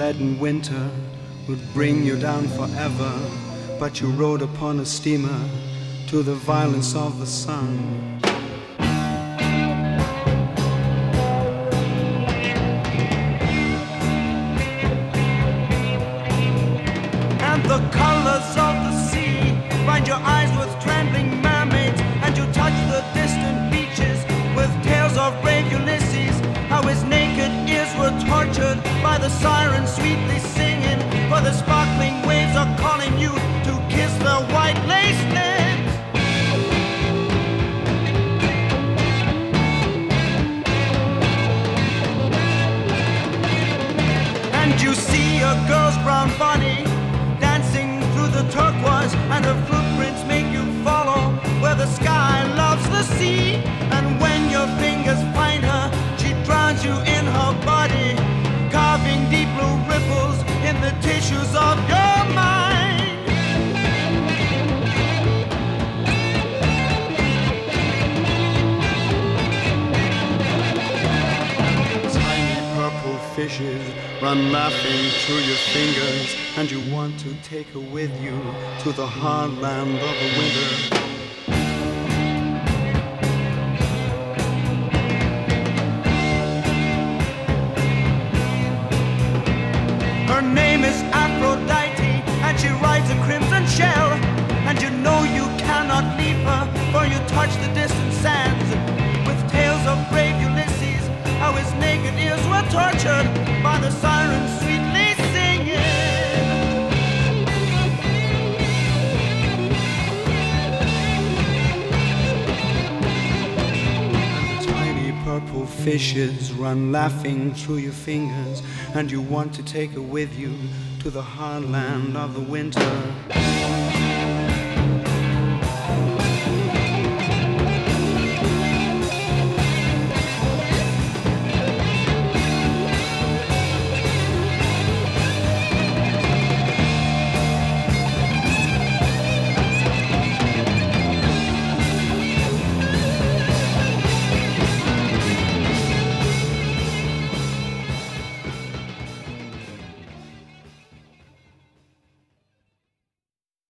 leaden winter would bring you down forever, but you rode upon a steamer to the violence of the sun. And the colors of the sea bind your eyes with trembling mermaids, and you touch the distant beaches with tales of brave Ulysses, how his naked ears were tortured by the sirens sweetly singing, for the sparkling waves are calling you to kiss their white lace lips. And you see a girl's brown body dancing through the turquoise, and her footprints make you follow where the sky loves the sea. And when your fingers find her, she drowns you in her body, carving deep blue ripples in the tissues of your mind. Tiny purple fishes run laughing through your fingers, and you want to take her with you to the hard land of the winter. Her name is Aphrodite, and she rides a crimson shell, and you know you cannot leave her, for you touch the distant sands with tales of brave Ulysses, how his naked ears were tortured by the sirens sweetly singing. Tiny purple fishes run laughing through your fingers, and you want to take her with you to the hard land of the winter.